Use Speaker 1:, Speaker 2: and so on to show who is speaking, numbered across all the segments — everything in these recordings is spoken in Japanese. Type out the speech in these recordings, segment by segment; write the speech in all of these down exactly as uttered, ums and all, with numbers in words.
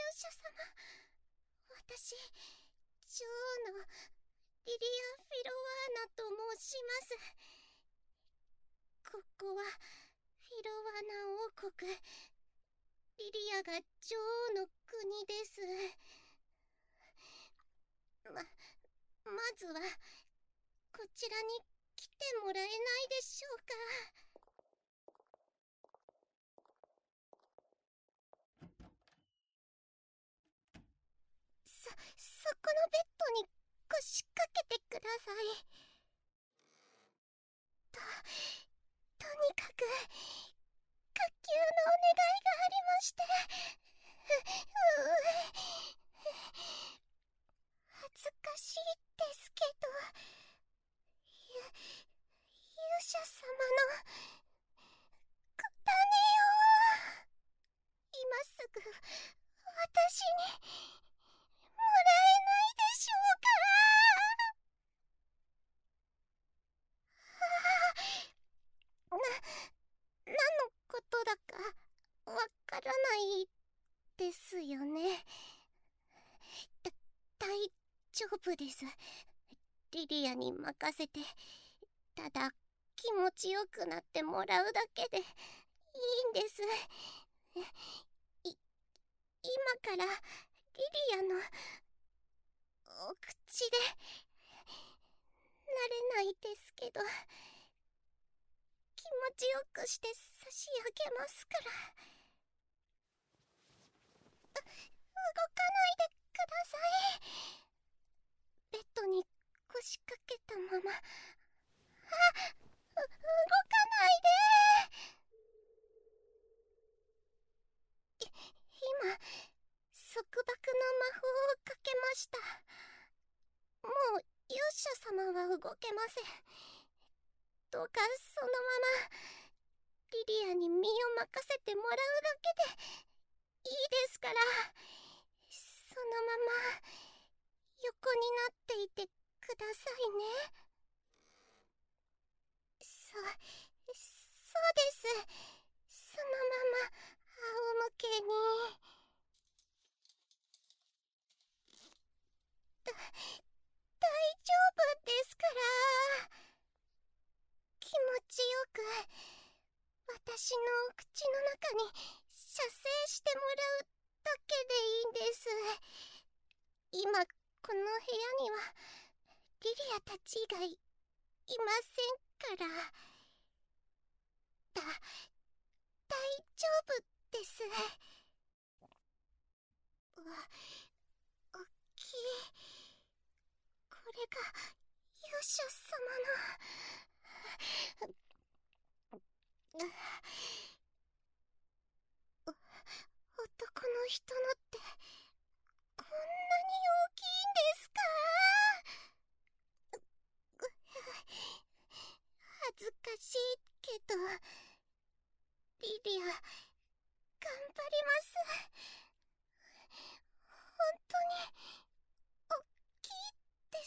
Speaker 1: 者様、私、女王のリリア・フィロワーナと申します。ここはフィロワナ王国、リリアが女王の国です。ま、まずはこちらに来てもらえないでしょうか。そ、そこのベッドに腰掛けてください。と、とにかく、火急のお願いがありまして。う、う、恥ずかしいですけど、ゆ、勇者様の、小種を、今すぐ、私に、もらえないでしょうか。な、何のことだかわからないですよね。だ、大丈夫です。リリアに任せて、ただ気持ちよくなってもらうだけでいいんです。い、今からリリアのお口で、慣れないですけど、気持ちよくして差し上げますから。う、動かないでください。ベッドに腰掛けたまま。あ、う、動かないで。い、今、束縛の魔法をかけました。もう勇者様は動けません。どうかそのままリリアに身を任せてもらうだけでいいですから。そのまま横になっていてくださいね。そ、そうです。そのまま仰向けに。だ、大丈夫ですから。気持ちよく、私のお口の中に射精してもらうだけでいいんです。今、この部屋には、リリアたち以外、いませんから。だ、大丈夫です。う、おっきい。これが、勇者様の。う、男の人のって、こんなに大きいんですか？恥ずかしいけど、リリア、頑張ります。本当に、大きいです。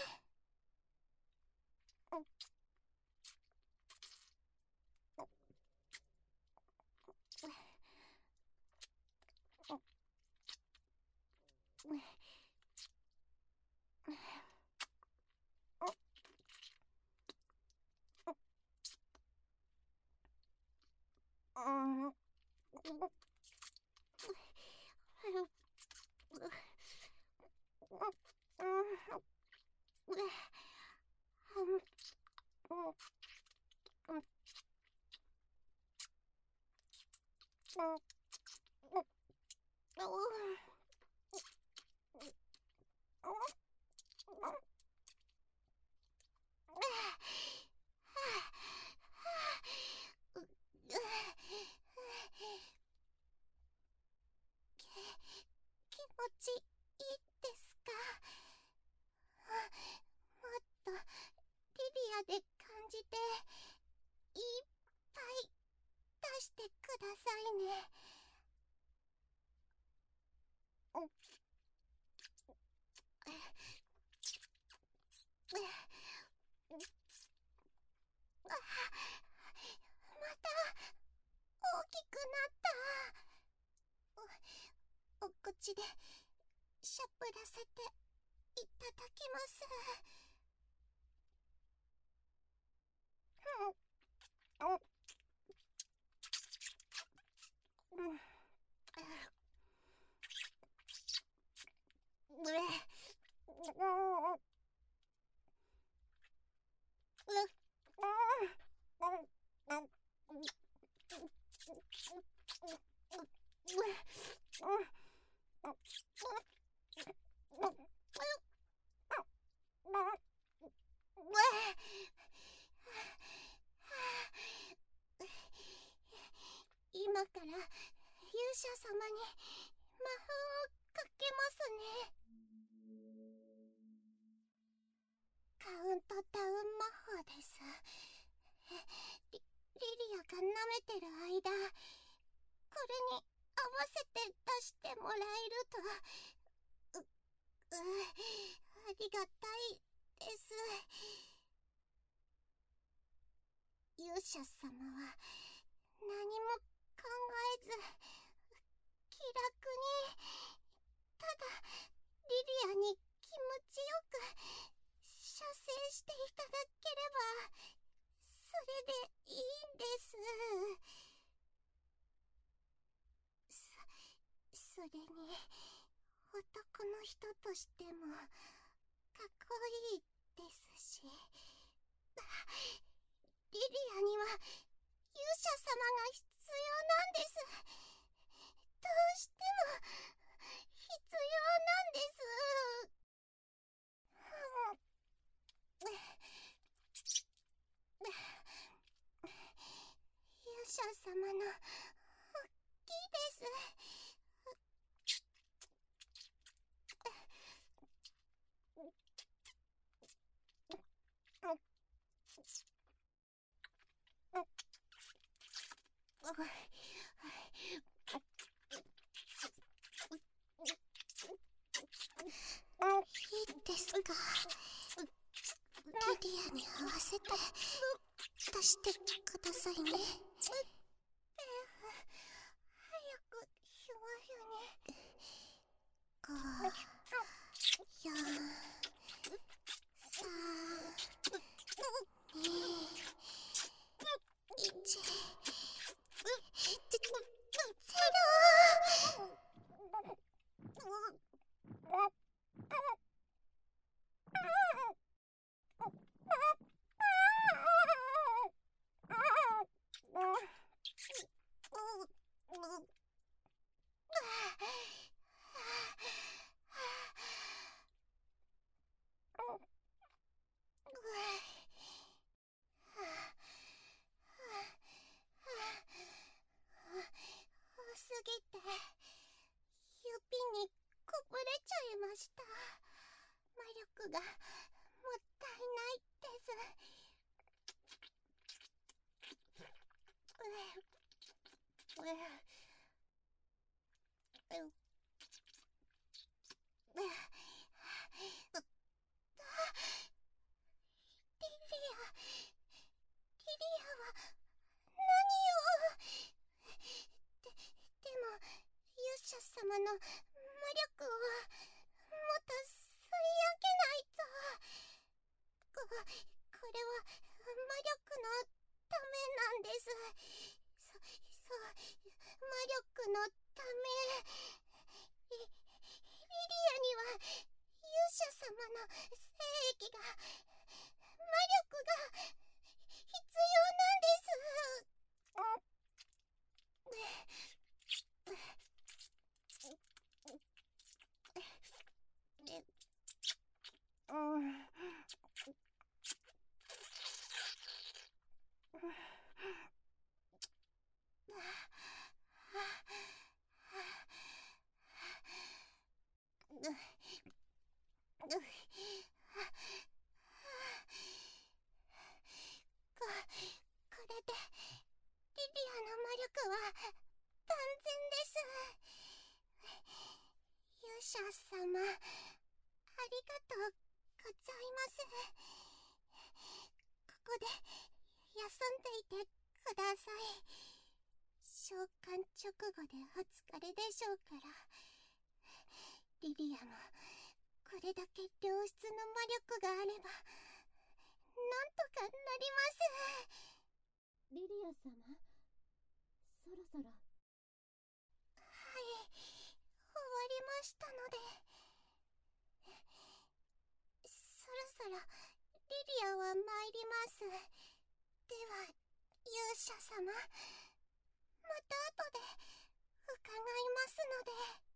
Speaker 1: 気持ちいいですか？もっとリリアで感じて、いっぱい出してくださいね。また大きくなった。お、お口ちでしゃぶらせていただきます。今から勇者様に魔法をかけますね。カウントダウン魔法です。リ, リリアが舐めてる間、これに合わせて出してもらえると、う、う、ありがたいです。勇者様は何も考えず気楽に、ただリリアに気持ちよく射精していただければそれでいいんです。そ、それに男の人としてもかっこいいですし、リリアには勇者様が必要なんです。どうしても必要なんです。勇者様の大きいです。いいですか。リリアに合わせて出してくださいね。早くひゅわひゅに。ご、よん、さん、に、いち、ゼロ。多すぎて指にこぼれちゃいました。魔力がもったいないです。リリア、リリアは何を。で、でも勇者様の魔力をもっと吸い上げないと。こ、これは魔力のためなんです。そ、そう、魔力のため。リ、リリアには勇者様の精液が、魔力が必要なんです。うん。こ、これでリリアの魔力は完全です。勇者様、ありがとうございます。ここで休んでいてください。召喚直後でお疲れでしょうから。 リリアもこれだけ良質の魔力があればなんとかなります。
Speaker 2: リリア様、そろそろ。
Speaker 1: はい、終わりましたので。そろそろリリアは参ります。では勇者様、また後で伺いますので。